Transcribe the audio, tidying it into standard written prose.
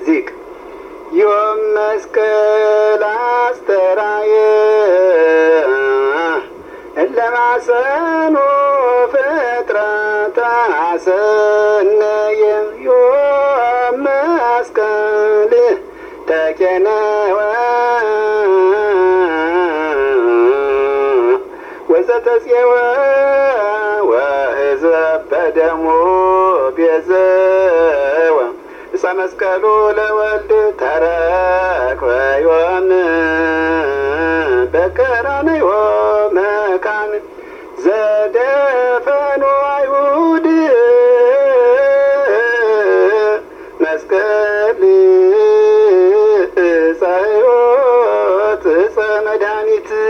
ዚቅ ዮም መስቀል አስተራየ እለማሰኑ ፍጥረተ አሰነየ ዮም መስቀል ተኬነወ ወዘተፄወ ወሕዝብ በደሙ ቤዘወ ዕፀ መስቀሉ ለወልድ ተረክበ ዮም በቀራንዮ መካን ዘደፈኖ